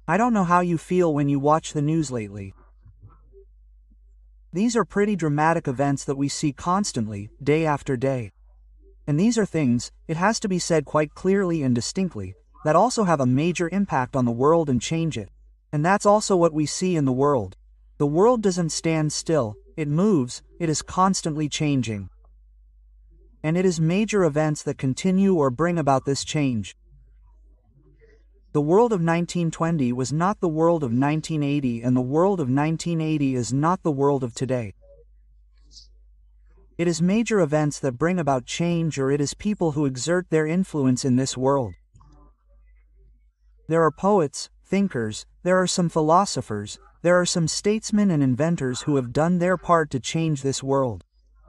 I don't know how you feel when you watch the news lately. These are pretty dramatic events that we see constantly, day after day. And these are things, it has to be said quite clearly and distinctly, that also have a major impact on the world and change it. And that's also what we see in the world. The world doesn't stand still, it moves, it is constantly changing. And it is major events that continue or bring about this change. The world of 1920 was not the world of 1980, and the world of 1980 is not the world of today. It is major events that bring about change, or it is people who exert their influence in this world. There are poets, thinkers, there are some philosophers, there are some statesmen and inventors who have done their part to change this world.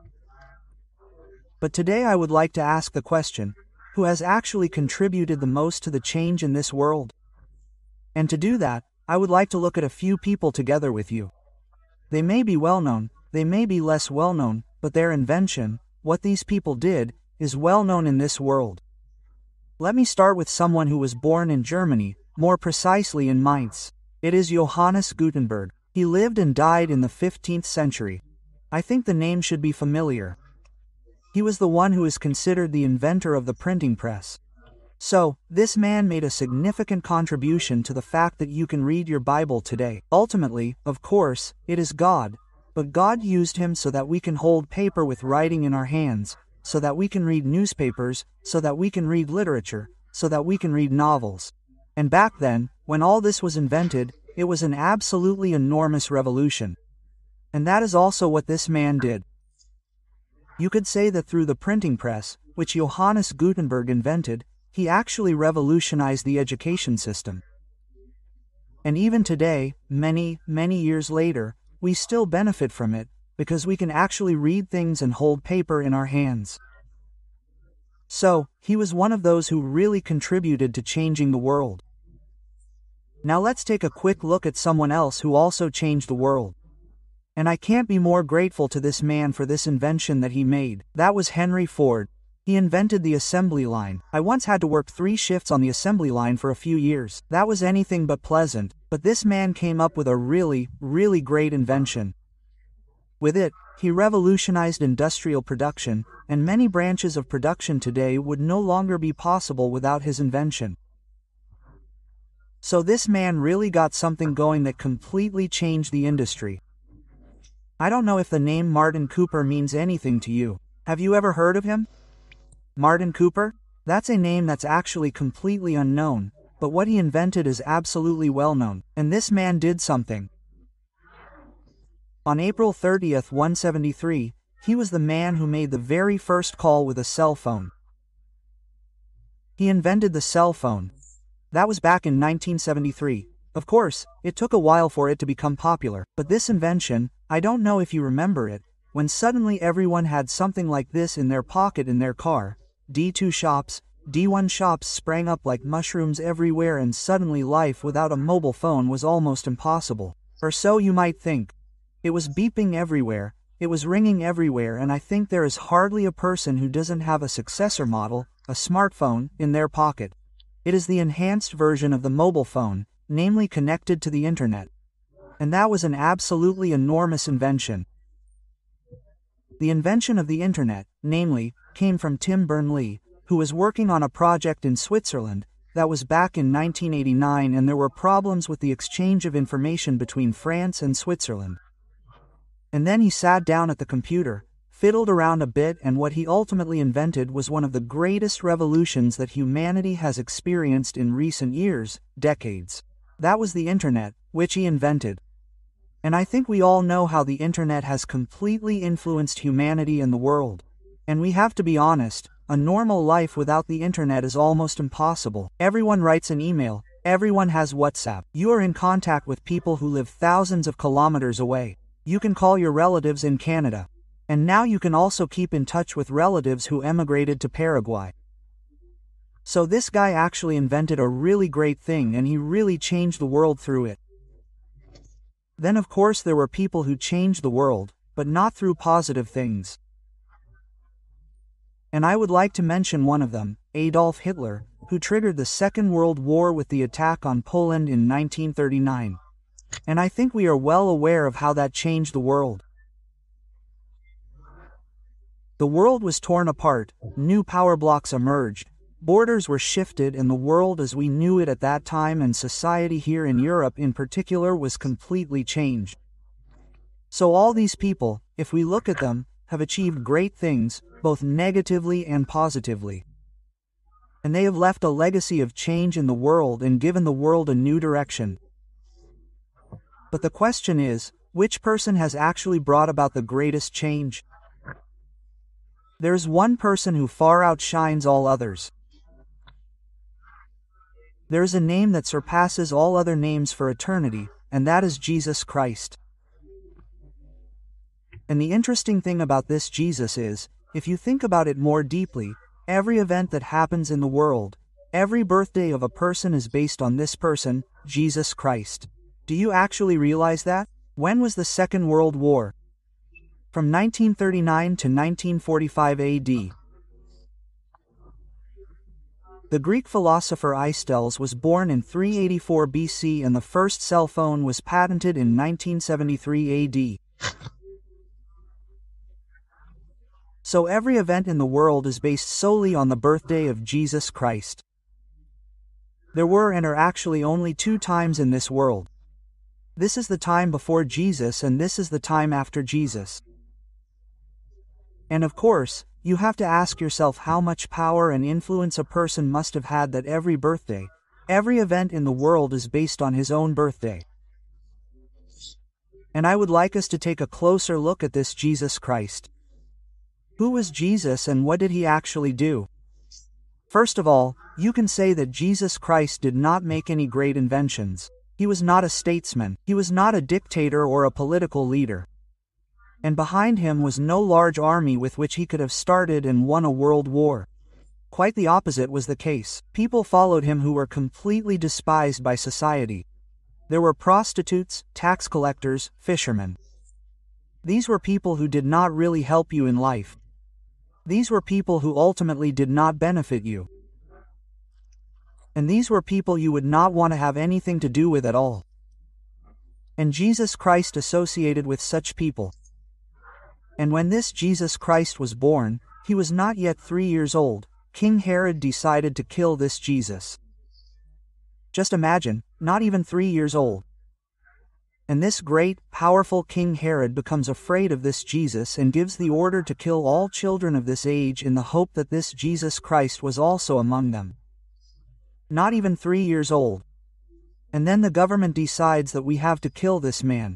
But today I would like to ask the question, who has actually contributed the most to the change in this world? And to do that, I would like to look at a few people together with you. They may be well known, they may be less well known, but their invention, what these people did, is well known in this world. Let me start with someone who was born in Germany, more precisely in Mainz. It is Johannes Gutenberg. He lived and died in the 15th century. I think the name should be familiar. He was the one who is considered the inventor of the printing press. So, this man made a significant contribution to the fact that you can read your Bible today. Ultimately, of course, it is God, but God used him so that we can hold paper with writing in our hands, so that we can read newspapers, so that we can read literature, so that we can read novels. And back then, when all this was invented, it was an absolutely enormous revolution. And that is also what this man did. You could say that through the printing press, which Johannes Gutenberg invented, he actually revolutionized the education system. And even today, many, many years later, we still benefit from it, because we can actually read things and hold paper in our hands. So, he was one of those who really contributed to changing the world. Now let's take a quick look at someone else who also changed the world. And I can't be more grateful to this man for this invention that he made. That was Henry Ford. He invented the assembly line. I once had to work 3 shifts on the assembly line for a few years. That was anything but pleasant, but this man came up with a really, really great invention. With it, he revolutionized industrial production, and many branches of production today would no longer be possible without his invention. So this man really got something going that completely changed the industry. I don't know if the name Martin Cooper means anything to you. Have you ever heard of him? Martin Cooper? That's a name that's actually completely unknown, but what he invented is absolutely well known, and this man did something. On April 30th, 173, he was the man who made the very first call with a cell phone. He invented the cell phone. That was back in 1973. Of course, it took a while for it to become popular, but this invention, I don't know if you remember it, when suddenly everyone had something like this in their pocket in their car, D2 shops, D1 shops sprang up like mushrooms everywhere, and suddenly life without a mobile phone was almost impossible. Or so you might think. It was beeping everywhere, it was ringing everywhere, and I think there is hardly a person who doesn't have a successor model, a smartphone, in their pocket. It is the enhanced version of the mobile phone, namely connected to the internet. And that was an absolutely enormous invention. The invention of the internet, namely, came from Tim Berners-Lee, who was working on a project in Switzerland. That was back in 1989, and there were problems with the exchange of information between France and Switzerland. And then he sat down at the computer, fiddled around a bit, and what he ultimately invented was one of the greatest revolutions that humanity has experienced in recent years, decades. That was the internet, which he invented. And I think we all know how the internet has completely influenced humanity and the world. And we have to be honest, a normal life without the internet is almost impossible. Everyone writes an email, everyone has WhatsApp. You are in contact with people who live thousands of kilometers away. You can call your relatives in Canada. And now you can also keep in touch with relatives who emigrated to Paraguay. So this guy actually invented a really great thing, and he really changed the world through it. Then of course there were people who changed the world, but not through positive things. And I would like to mention one of them, Adolf Hitler, who triggered the Second World War with the attack on Poland in 1939. And I think we are well aware of how that changed the world. The world was torn apart, new power blocks emerged, borders were shifted, and the world as we knew it at that time, and society here in Europe in particular, was completely changed. So all these people, if we look at them, have achieved great things, both negatively and positively. And they have left a legacy of change in the world and given the world a new direction. But the question is, which person has actually brought about the greatest change? There's one person who far outshines all others. There's a name that surpasses all other names for eternity, and that is Jesus Christ. And the interesting thing about this Jesus is, if you think about it more deeply, every event that happens in the world, every birthday of a person is based on this person, Jesus Christ. Do you actually realize that? When was the Second World War? From 1939 to 1945 AD. The Greek philosopher Aristotle was born in 384 BC, and the first cell phone was patented in 1973 AD. So every event in the world is based solely on the birthday of Jesus Christ. There were and are actually only two times in this world. This is the time before Jesus, and this is the time after Jesus. And of course, you have to ask yourself how much power and influence a person must have had that every birthday, every event in the world is based on his own birthday. And I would like us to take a closer look at this Jesus Christ. Who was Jesus and what did he actually do? First of all, you can say that Jesus Christ did not make any great inventions. He was not a statesman. He was not a dictator or a political leader. And behind him was no large army with which he could have started and won a world war. Quite the opposite was the case. People followed him who were completely despised by society. There were prostitutes, tax collectors, fishermen. These were people who did not really help you in life. These were people who ultimately did not benefit you. And these were people you would not want to have anything to do with at all. And Jesus Christ associated with such people. And when this Jesus Christ was born, he was not yet 3 years old. King Herod decided to kill this Jesus. Just imagine, not even 3 years old. And this great, powerful King Herod becomes afraid of this Jesus and gives the order to kill all children of this age in the hope that this Jesus Christ was also among them. Not even 3 years old. And then the government decides that we have to kill this man.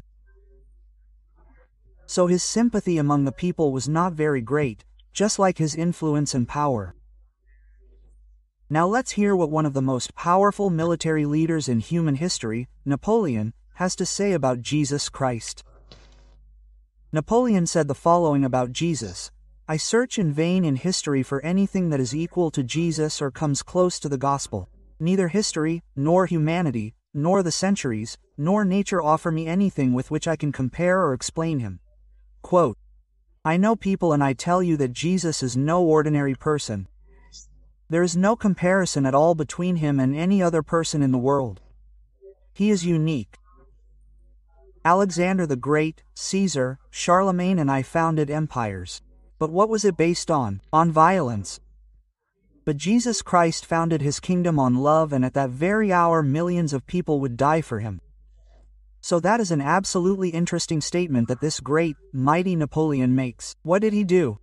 So his sympathy among the people was not very great, just like his influence and power. Now let's hear what one of the most powerful military leaders in human history, Napoleon, has to say about Jesus Christ. Napoleon said the following about Jesus: "I search in vain in history for anything that is equal to Jesus or comes close to the gospel. Neither history, nor humanity, nor the centuries, nor nature offer me anything with which I can compare or explain him." Quote, "I know people and I tell you that Jesus is no ordinary person. There is no comparison at all between him and any other person in the world. He is unique. Alexander the Great, Caesar, Charlemagne and I founded empires. But what was it based on? On violence. But Jesus Christ founded his kingdom on love, and at that very hour millions of people would die for him." So that is an absolutely interesting statement that this great, mighty Napoleon makes. What did he do?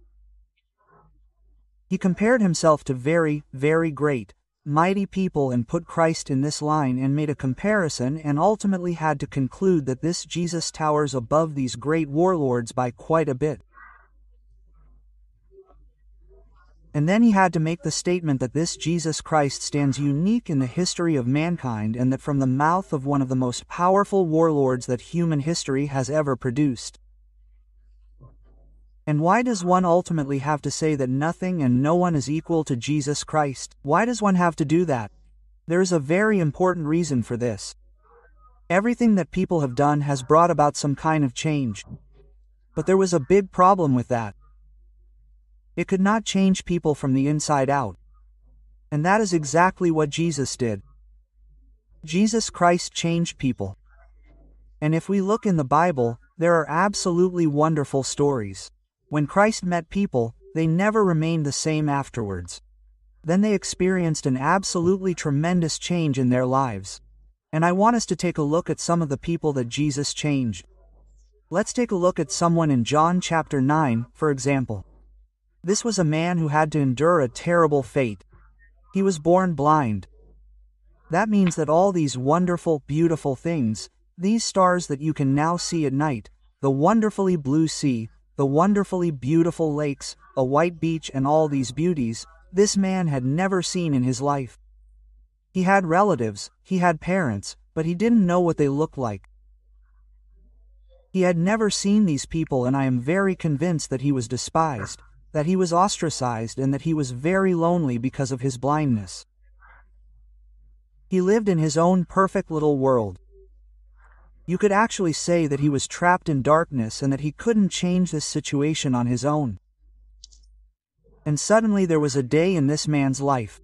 He compared himself to very, very great, mighty people and put Christ in this line and made a comparison, and ultimately had to conclude that this Jesus towers above these great warlords by quite a bit. And then he had to make the statement that this Jesus Christ stands unique in the history of mankind, and that from the mouth of one of the most powerful warlords that human history has ever produced. And why does one ultimately have to say that nothing and no one is equal to Jesus Christ? Why does one have to do that? There is a very important reason for this. Everything that people have done has brought about some kind of change. But there was a big problem with that. It could not change people from the inside out. And that is exactly what Jesus did. Jesus Christ changed people. And if we look in the Bible, there are absolutely wonderful stories. When Christ met people, they never remained the same afterwards. Then they experienced an absolutely tremendous change in their lives. And I want us to take a look at some of the people that Jesus changed. Let's take a look at someone in John chapter 9, for example. This was a man who had to endure a terrible fate. He was born blind. That means that all these wonderful, beautiful things, these stars that you can now see at night, the wonderfully blue sea, the wonderfully beautiful lakes, a white beach and all these beauties, this man had never seen in his life. He had relatives, he had parents, but he didn't know what they looked like. He had never seen these people, and I am very convinced that he was despised, that he was ostracized, and that he was very lonely because of his blindness. He lived in his own perfect little world. You could actually say that he was trapped in darkness and that he couldn't change this situation on his own. And suddenly there was a day in this man's life.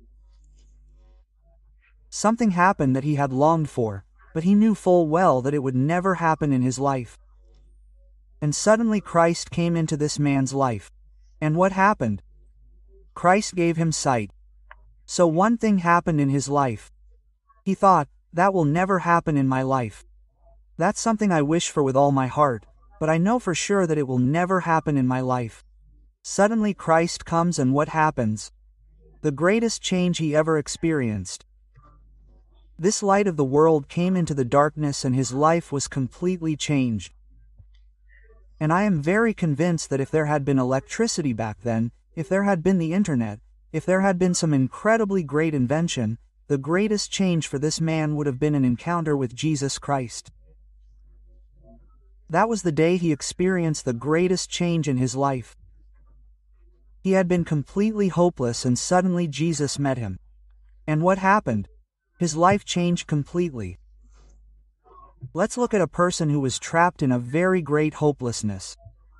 Something happened that he had longed for, but he knew full well that it would never happen in his life. And suddenly Christ came into this man's life. And what happened? Christ gave him sight. So one thing happened in his life. He thought, that will never happen in my life. That's something I wish for with all my heart, but I know for sure that it will never happen in my life. Suddenly Christ comes, and what happens? The greatest change he ever experienced. This light of the world came into the darkness and his life was completely changed. And I am very convinced that if there had been electricity back then, if there had been the internet, if there had been some incredibly great invention, the greatest change for this man would have been an encounter with Jesus Christ. That was the day he experienced the greatest change in his life. He had been completely hopeless, and suddenly Jesus met him. And what happened? His life changed completely. Let's look at a person who was trapped in a very great hopelessness.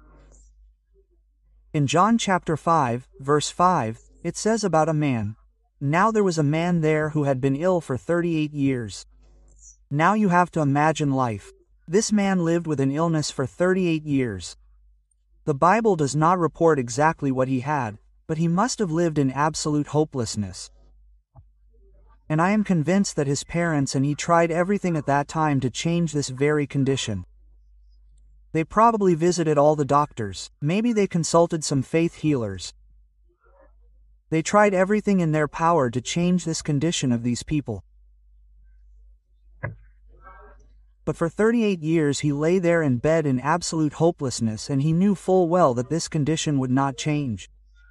In John chapter 5, verse 5, it says about a man, "Now there was a man there who had been ill for 38 years. Now you have to imagine life. This man lived with an illness for 38 years. The Bible does not report exactly what he had, but he must have lived in absolute hopelessness. And I am convinced that his parents and he tried everything at that time to change this very condition. They probably visited all the doctors, maybe they consulted some faith healers. They tried everything in their power to change this condition of these people. But for 38 years he lay there in bed in absolute hopelessness, and he knew full well that this condition would not change.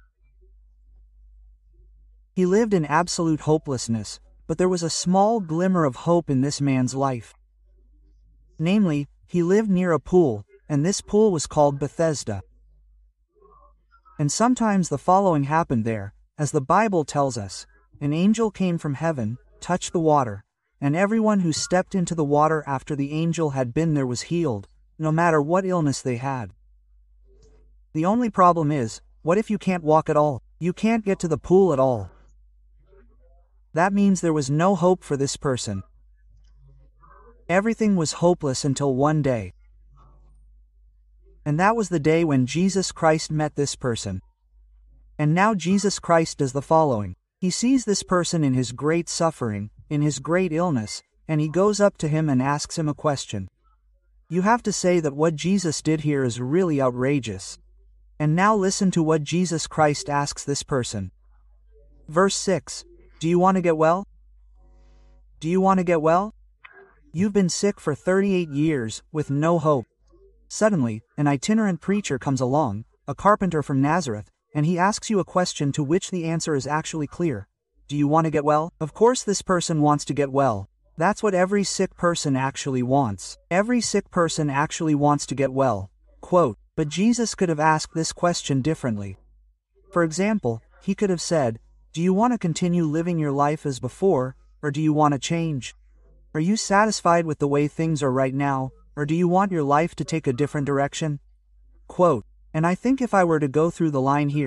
He lived in absolute hopelessness, but there was a small glimmer of hope in this man's life. Namely, he lived near a pool, and this pool was called Bethesda. And sometimes the following happened there, as the Bible tells us. An angel came from heaven, touched the water, and everyone who stepped into the water after the angel had been there was healed, no matter what illness they had. The only problem is, what if you can't walk at all? You can't get to the pool at all. That means there was no hope for this person. Everything was hopeless until one day. And that was the day when Jesus Christ met this person. And now Jesus Christ does the following. He sees this person in his great suffering, in his great illness, and he goes up to him and asks him a question. You have to say that what Jesus did here is really outrageous. And now listen to what Jesus Christ asks this person. Verse 6. Do you want to get well? Do you want to get well? You've been sick for 38 years, with no hope. Suddenly, an itinerant preacher comes along, a carpenter from Nazareth, and he asks you a question to which the answer is actually clear. Do you want to get well? Of course this person wants to get well. That's what every sick person actually wants. Every sick person actually wants to get well. Quote, but Jesus could have asked this question differently. For example, he could have said, do you want to continue living your life as before, or do you want to change? Are you satisfied with the way things are right now, or do you want your life to take a different direction? Quote, and I think if I were to go through the line here,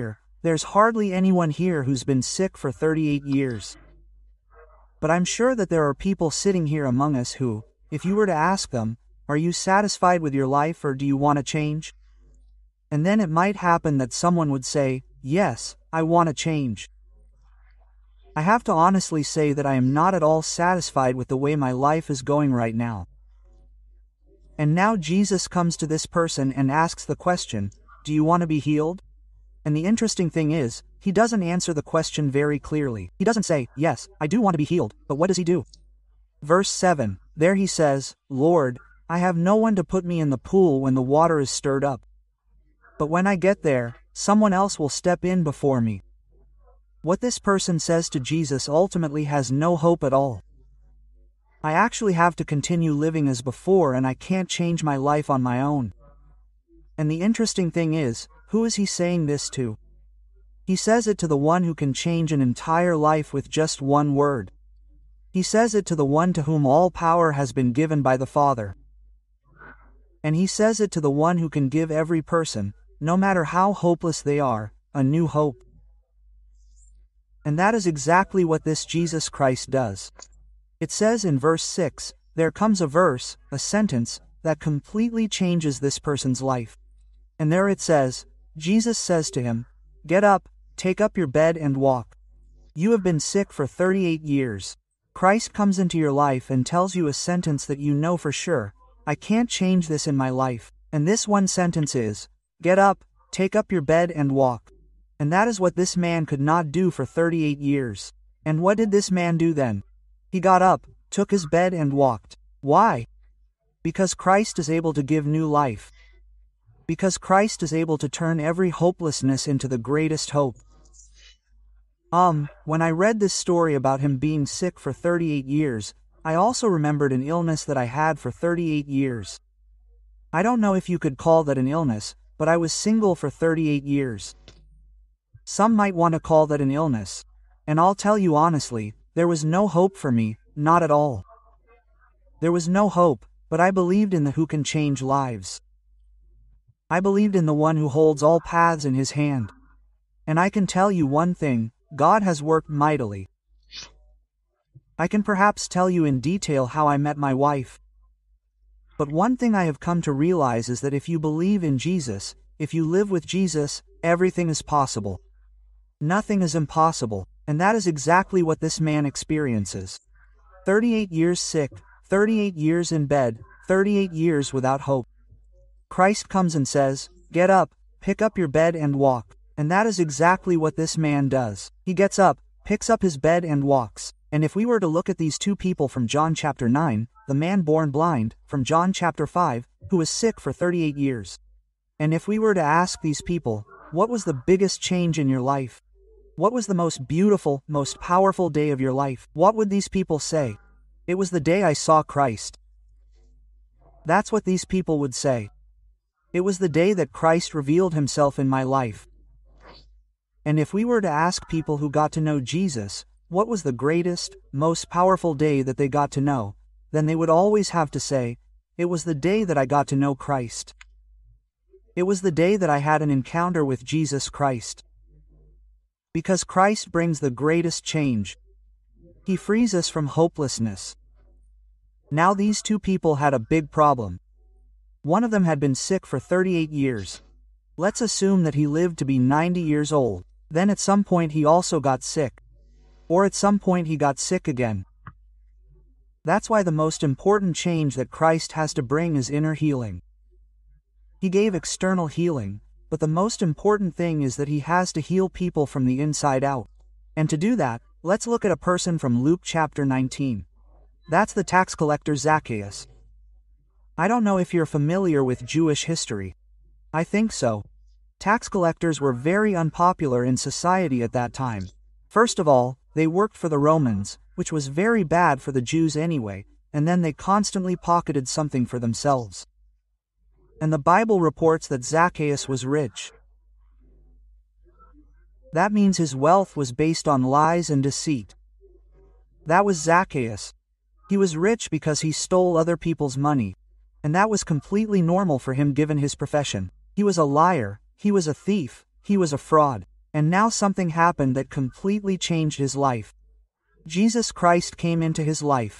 There's hardly anyone here who's been sick for 38 years. But I'm sure that there are people sitting here among us who, if you were to ask them, are you satisfied with your life or do you want to change? And then it might happen that someone would say, yes, I want to change. I have to honestly say that I am not at all satisfied with the way my life is going right now. And now Jesus comes to this person and asks the question, do you want to be healed? And the interesting thing is, he doesn't answer the question very clearly. He doesn't say, yes, I do want to be healed, but what does he do? Verse 7, there he says, Lord, I have no one to put me in the pool when the water is stirred up. But when I get there, someone else will step in before me. What this person says to Jesus ultimately has no hope at all. I actually have to continue living as before and I can't change my life on my own. And the interesting thing is, who is he saying this to? He says it to the one who can change an entire life with just one word. He says it to the one to whom all power has been given by the Father. And he says it to the one who can give every person, no matter how hopeless they are, a new hope. And that is exactly what this Jesus Christ does. It says in verse 6, there comes a verse, a sentence, that completely changes this person's life. And there it says, Jesus says to him, get up, take up your bed and walk. You have been sick for 38 years. Christ comes into your life and tells you a sentence that you know for sure, I can't change this in my life. And this one sentence is, get up, take up your bed and walk. And that is what this man could not do for 38 years. And what did this man do then? He got up, took his bed and walked. Why? Because Christ is able to give new life. Because Christ is able to turn every hopelessness into the greatest hope. When I read this story about him being sick for 38 years, I also remembered an illness that I had for 38 years. I don't know if you could call that an illness, but I was single for 38 years. Some might want to call that an illness. And I'll tell you honestly, there was no hope for me, not at all. There was no hope, but I believed in the who can change lives. I believed in the one who holds all paths in his hand. And I can tell you one thing, God has worked mightily. I can perhaps tell you in detail how I met my wife. But one thing I have come to realize is that if you believe in Jesus, if you live with Jesus, everything is possible. Nothing is impossible, and that is exactly what this man experiences. 38 years sick, 38 years in bed, 38 years without hope. Christ comes and says, get up, pick up your bed and walk. And that is exactly what this man does. He gets up, picks up his bed and walks. And if we were to look at these two people from John chapter 9, the man born blind, from John chapter 5, who was sick for 38 years. And if we were to ask these people, what was the biggest change in your life? What was the most beautiful, most powerful day of your life? What would these people say? It was the day I saw Christ. That's what these people would say. It was the day that Christ revealed himself in my life. And if we were to ask people who got to know Jesus, what was the greatest, most powerful day that they got to know, then they would always have to say, it was the day that I got to know Christ. It was the day that I had an encounter with Jesus Christ. Because Christ brings the greatest change. He frees us from hopelessness. Now these two people had a big problem. One of them had been sick for 38 years. Let's assume that he lived to be 90 years old. Then at some point he also got sick. Or at some point he got sick again. That's why the most important change that Christ has to bring is inner healing. He gave external healing, but the most important thing is that he has to heal people from the inside out. And to do that, let's look at a person from Luke chapter 19. That's the tax collector Zacchaeus. I don't know if you're familiar with Jewish history. I think so. Tax collectors were very unpopular in society at that time. First of all, they worked for the Romans, which was very bad for the Jews anyway, and then they constantly pocketed something for themselves. And the Bible reports that Zacchaeus was rich. That means his wealth was based on lies and deceit. That was Zacchaeus. He was rich because he stole other people's money. And that was completely normal for him given his profession. He was a liar, he was a thief, he was a fraud. And now something happened that completely changed his life. Jesus Christ came into his life.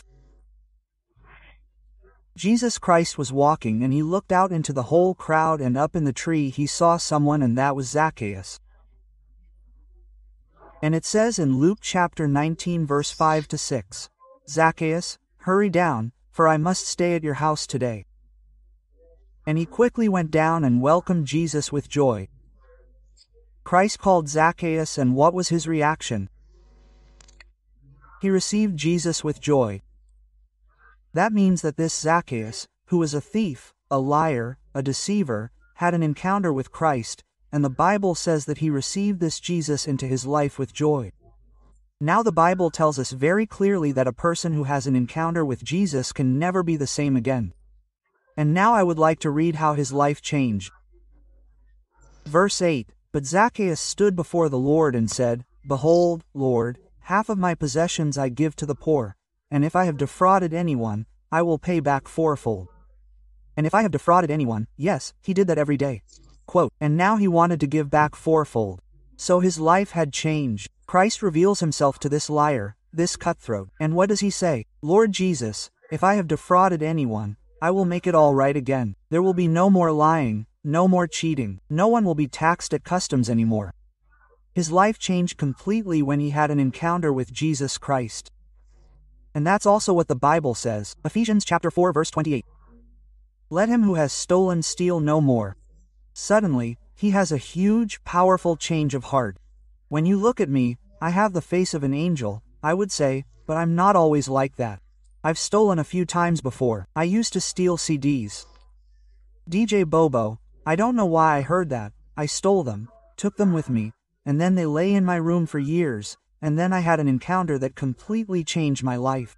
Jesus Christ was walking and he looked out into the whole crowd, and up in the tree he saw someone, and that was Zacchaeus. And it says in Luke chapter 19 verse 5 to 6, "Zacchaeus, hurry down, for I must stay at your house today." And he quickly went down and welcomed Jesus with joy. Christ called Zacchaeus, and what was his reaction? He received Jesus with joy. That means that this Zacchaeus, who was a thief, a liar, a deceiver, had an encounter with Christ, and the Bible says that he received this Jesus into his life with joy. Now the Bible tells us very clearly that a person who has an encounter with Jesus can never be the same again. And now I would like to read how his life changed. Verse 8, "But Zacchaeus stood before the Lord and said, Behold, Lord, half of my possessions I give to the poor, and if I have defrauded anyone, I will pay back fourfold." And if I have defrauded anyone, yes, he did that every day. Quote, and now he wanted to give back fourfold. So his life had changed. Christ reveals himself to this liar, this cutthroat, and what does he say? "Lord Jesus, if I have defrauded anyone, I will make it all right again. There will be no more lying, no more cheating, no one will be taxed at customs anymore." His life changed completely when he had an encounter with Jesus Christ. And that's also what the Bible says, Ephesians chapter 4 verse 28. "Let him who has stolen steal no more." Suddenly, he has a huge, powerful change of heart. When you look at me, I have the face of an angel, I would say, but I'm not always like that. I've stolen a few times before. I used to steal CDs. DJ Bobo, I don't know why I heard that. I stole them, took them with me, and then they lay in my room for years, and then I had an encounter that completely changed my life.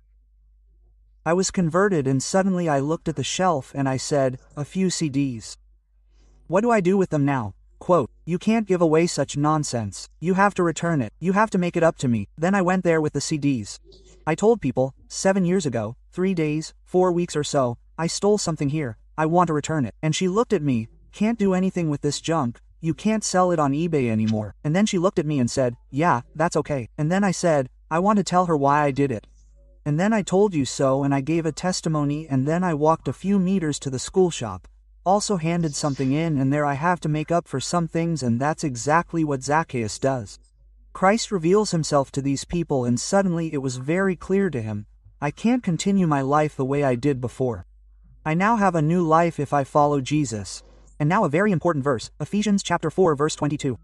I was converted, and suddenly I looked at the shelf and I said, a few CDs. What do I do with them now? Quote, "You can't give away such nonsense. You have to return it. You have to make it up to me." Then I went there with the CDs. I told people, 7 years ago, 3 days, 4 weeks or so, I stole something here, I want to return it. And she looked at me, "Can't do anything with this junk, you can't sell it on eBay anymore." And then she looked at me and said, "Yeah, that's okay." And then I said, "I want to tell her why I did it." And then I told you so, and I gave a testimony, and then I walked a few meters to the school shop. Also handed something in, and there I have to make up for some things, and that's exactly what Zacchaeus does. Christ reveals himself to these people, and suddenly it was very clear to him, I can't continue my life the way I did before. I now have a new life if I follow Jesus. And now a very important verse, Ephesians chapter 4 verse 22.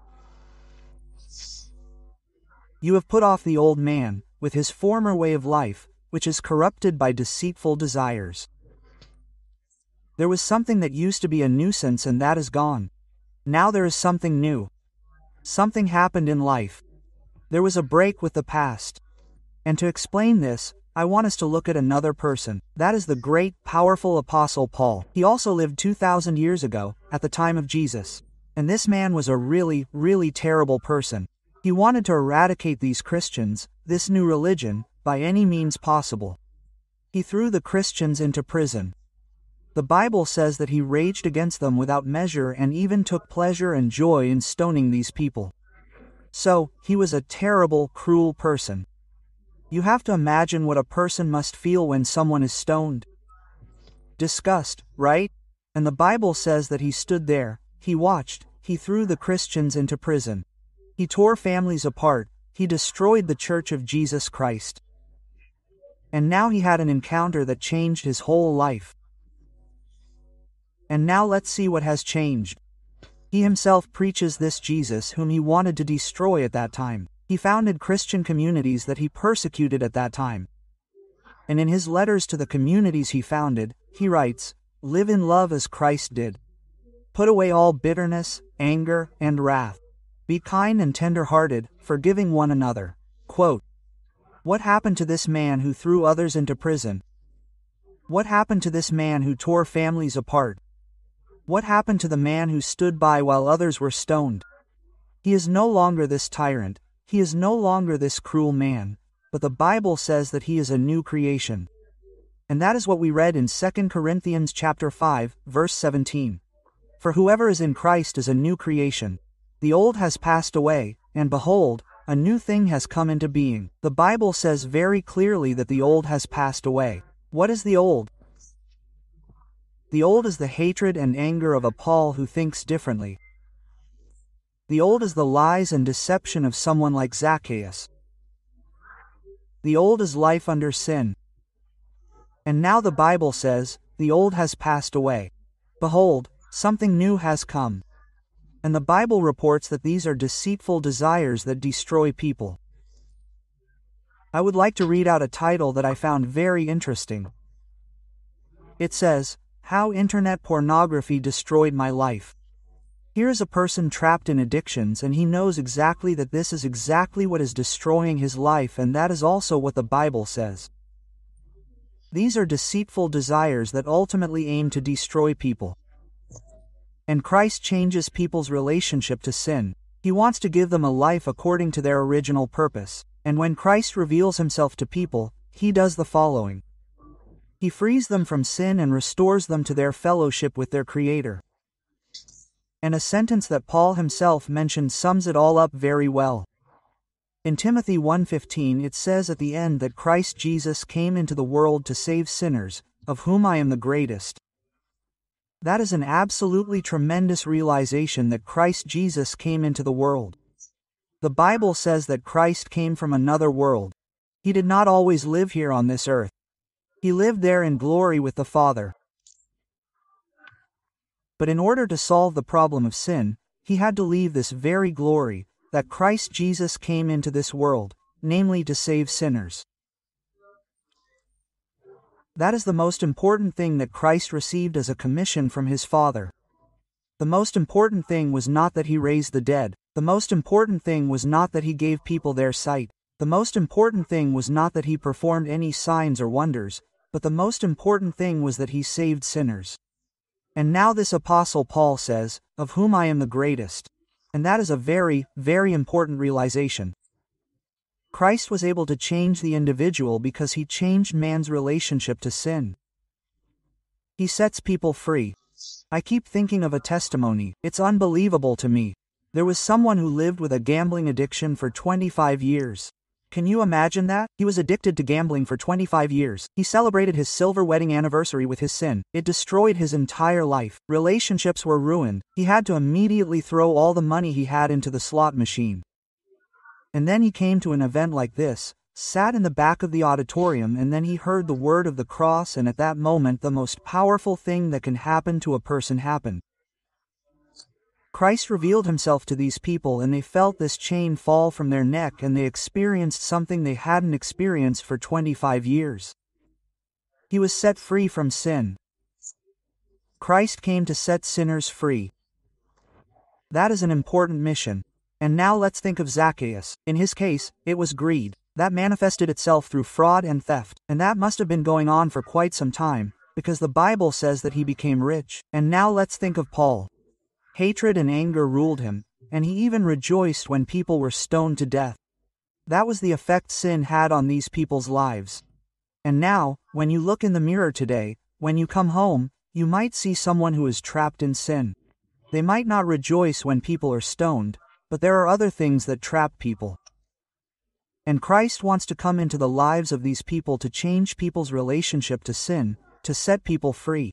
"You have put off the old man, with his former way of life, which is corrupted by deceitful desires." There was something that used to be a nuisance, and that is gone. Now there is something new. Something happened in life. There was a break with the past. And to explain this, I want us to look at another person. That is the great, powerful Apostle Paul. He also lived 2,000 years ago, at the time of Jesus. And this man was a really, really terrible person. He wanted to eradicate these Christians, this new religion, by any means possible. He threw the Christians into prison. The Bible says that he raged against them without measure and even took pleasure and joy in stoning these people. So, he was a terrible, cruel person. You have to imagine what a person must feel when someone is stoned. Disgust, right? And the Bible says that he stood there, he watched, he threw the Christians into prison. He tore families apart, he destroyed the Church of Jesus Christ. And now he had an encounter that changed his whole life. And now let's see what has changed. He himself preaches this Jesus whom he wanted to destroy at that time. He founded Christian communities that he persecuted at that time. And in his letters to the communities he founded, he writes, "Live in love as Christ did. Put away all bitterness, anger, and wrath. Be kind and tender-hearted, forgiving one another." Quote, what happened to this man who threw others into prison? What happened to this man who tore families apart? What happened to the man who stood by while others were stoned? He is no longer this tyrant, he is no longer this cruel man, but the Bible says that he is a new creation. And that is what we read in 2 Corinthians chapter 5, verse 17. For whoever is in Christ is a new creation. The old has passed away, and behold, a new thing has come into being. The Bible says very clearly that the old has passed away. What is the old? The old is the hatred and anger of a Paul who thinks differently. The old is the lies and deception of someone like Zacchaeus. The old is life under sin. And now the Bible says, the old has passed away. Behold, something new has come. And the Bible reports that these are deceitful desires that destroy people. I would like to read out a title that I found very interesting. It says, How Internet Pornography Destroyed My Life. Here is a person trapped in addictions, and he knows exactly that this is exactly what is destroying his life, and that is also what the Bible says. These are deceitful desires that ultimately aim to destroy people. And Christ changes people's relationship to sin. He wants to give them a life according to their original purpose. And when Christ reveals himself to people, he does the following. He frees them from sin and restores them to their fellowship with their Creator. And a sentence that Paul himself mentioned sums it all up very well. In Timothy 1:15 it says at the end that Christ Jesus came into the world to save sinners, of whom I am the greatest. That is an absolutely tremendous realization that Christ Jesus came into the world. The Bible says that Christ came from another world. He did not always live here on this earth. He lived there in glory with the Father. But in order to solve the problem of sin, he had to leave this very glory, that Christ Jesus came into this world, namely to save sinners. That is the most important thing that Christ received as a commission from his Father. The most important thing was not that he raised the dead. The most important thing was not that he gave people their sight. The most important thing was not that he performed any signs or wonders, but the most important thing was that he saved sinners. And now this Apostle Paul says, of whom I am the greatest. And that is a very, very important realization. Christ was able to change the individual because he changed man's relationship to sin. He sets people free. I keep thinking of a testimony. It's unbelievable to me. There was someone who lived with a gambling addiction for 25 years. Can you imagine that? He was addicted to gambling for 25 years. He celebrated his silver wedding anniversary with his sin. It destroyed his entire life. Relationships were ruined. He had to immediately throw all the money he had into the slot machine. And then he came to an event like this, sat in the back of the auditorium, and then he heard the word of the cross, and at that moment the most powerful thing that can happen to a person happened. Christ revealed himself to these people, and they felt this chain fall from their neck, and they experienced something they hadn't experienced for 25 years. He was set free from sin. Christ came to set sinners free. That is an important mission. And now let's think of Zacchaeus. In his case, it was greed. That manifested itself through fraud and theft, and that must have been going on for quite some time, because the Bible says that he became rich. And now let's think of Paul. Hatred and anger ruled him, and he even rejoiced when people were stoned to death. That was the effect sin had on these people's lives. And now, when you look in the mirror today, when you come home, you might see someone who is trapped in sin. They might not rejoice when people are stoned, but there are other things that trap people. And Christ wants to come into the lives of these people to change people's relationship to sin, to set people free.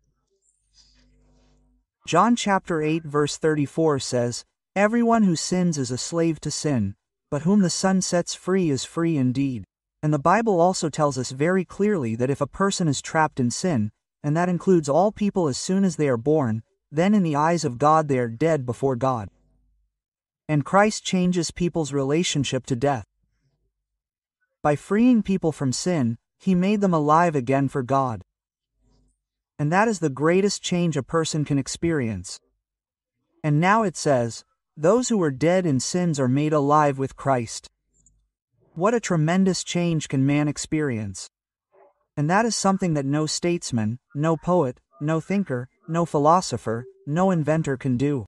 John chapter 8 verse 34 says, Everyone who sins is a slave to sin, but whom the Son sets free is free indeed. And the Bible also tells us very clearly that if a person is trapped in sin, and that includes all people as soon as they are born, then in the eyes of God they are dead before God. And Christ changes people's relationship to death. By freeing people from sin, he made them alive again for God. And that is the greatest change a person can experience. And now it says, those who were dead in sins are made alive with Christ. What a tremendous change can man experience. And that is something that no statesman, no poet, no thinker, no philosopher, no inventor can do.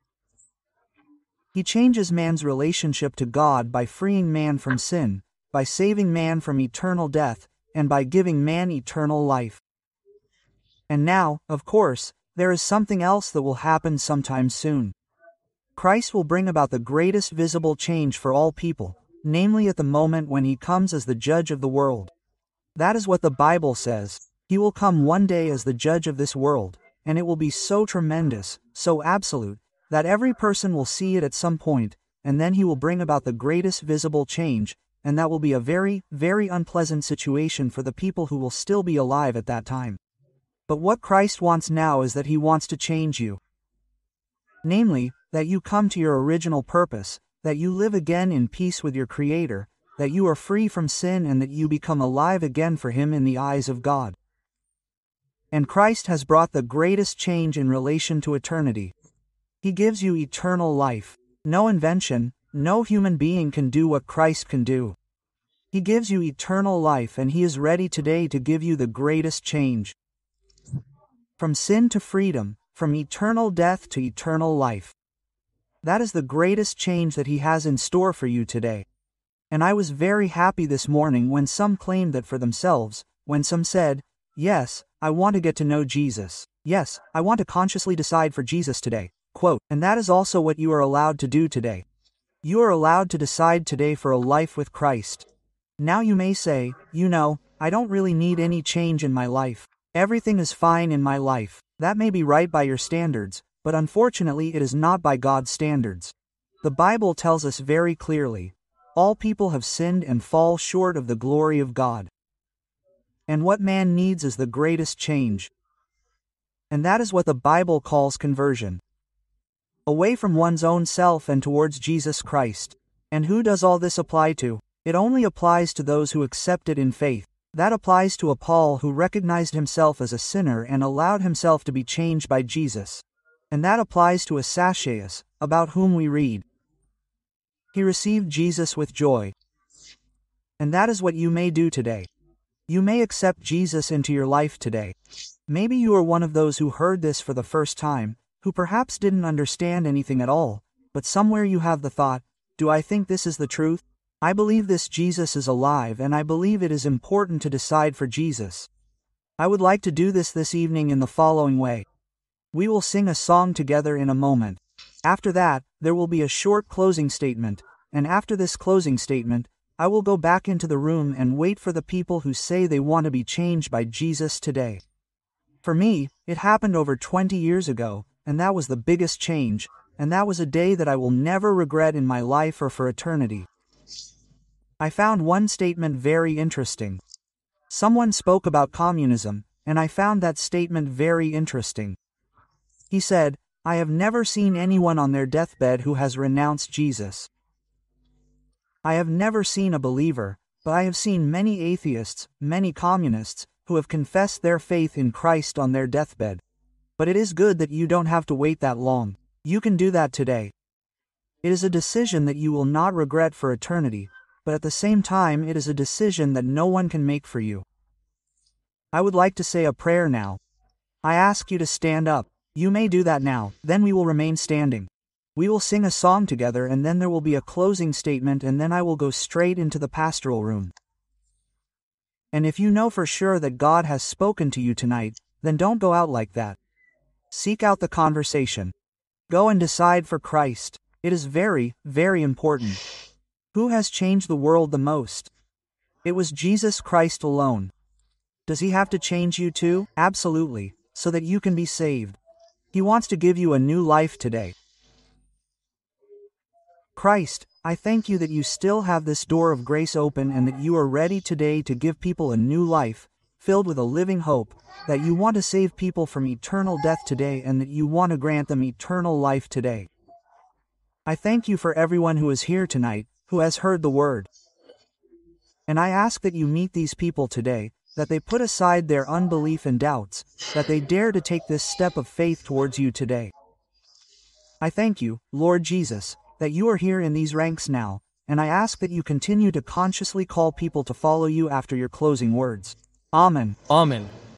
He changes man's relationship to God by freeing man from sin, by saving man from eternal death, and by giving man eternal life. And now, of course, there is something else that will happen sometime soon. Christ will bring about the greatest visible change for all people, namely at the moment when he comes as the judge of the world. That is what the Bible says. He will come one day as the judge of this world, and it will be so tremendous, so absolute, that every person will see it at some point, and then he will bring about the greatest visible change, and that will be a very, very unpleasant situation for the people who will still be alive at that time. But what Christ wants now is that he wants to change you. Namely, that you come to your original purpose, that you live again in peace with your Creator, that you are free from sin and that you become alive again for him in the eyes of God. And Christ has brought the greatest change in relation to eternity. He gives you eternal life. No invention, no human being can do what Christ can do. He gives you eternal life and he is ready today to give you the greatest change. From sin to freedom, from eternal death to eternal life. That is the greatest change that he has in store for you today. And I was very happy this morning when some claimed that for themselves, when some said, "Yes, I want to get to know Jesus. Yes, I want to consciously decide for Jesus today." Quote, and that is also what you are allowed to do today. You are allowed to decide today for a life with Christ. Now you may say, I don't really need any change in my life. Everything is fine in my life. That may be right by your standards, but unfortunately it is not by God's standards. The Bible tells us very clearly, all people have sinned and fall short of the glory of God. And what man needs is the greatest change. And that is what the Bible calls conversion. Away from one's own self and towards Jesus Christ. And who does all this apply to? It only applies to those who accept it in faith. That applies to a Paul who recognized himself as a sinner and allowed himself to be changed by Jesus. And that applies to a Zacchaeus, about whom we read. He received Jesus with joy. And that is what you may do today. You may accept Jesus into your life today. Maybe you are one of those who heard this for the first time, who perhaps didn't understand anything at all, but somewhere you have the thought, do I think this is the truth? I believe this Jesus is alive and I believe it is important to decide for Jesus. I would like to do this evening in the following way. We will sing a song together in a moment. After that, there will be a short closing statement, and after this closing statement, I will go back into the room and wait for the people who say they want to be changed by Jesus today. For me, it happened over 20 years ago, and that was the biggest change, and that was a day that I will never regret in my life or for eternity. I found one statement very interesting. Someone spoke about communism, and I found that statement very interesting. He said, I have never seen anyone on their deathbed who has renounced Jesus. I have never seen a believer, but I have seen many atheists, many communists, who have confessed their faith in Christ on their deathbed. But it is good that you don't have to wait that long. You can do that today. It is a decision that you will not regret for eternity, but at the same time it is a decision that no one can make for you. I would like to say a prayer now. I ask you to stand up. You may do that now, then we will remain standing. We will sing a song together and then there will be a closing statement and then I will go straight into the pastoral room. And if you know for sure that God has spoken to you tonight, then don't go out like that. Seek out the conversation. Go and decide for Christ. It is very, very important. Who has changed the world the most? It was Jesus Christ alone. Does he have to change you too? Absolutely, so that you can be saved. He wants to give you a new life today. Christ, I thank you that you still have this door of grace open and that you are ready today to give people a new life, filled with a living hope, that you want to save people from eternal death today and that you want to grant them eternal life today. I thank you for everyone who is here tonight, who has heard the word. And I ask that you meet these people today, that they put aside their unbelief and doubts, that they dare to take this step of faith towards you today. I thank you, Lord Jesus, that you are here in these ranks now, and I ask that you continue to consciously call people to follow you after your closing words. Amen. Amen.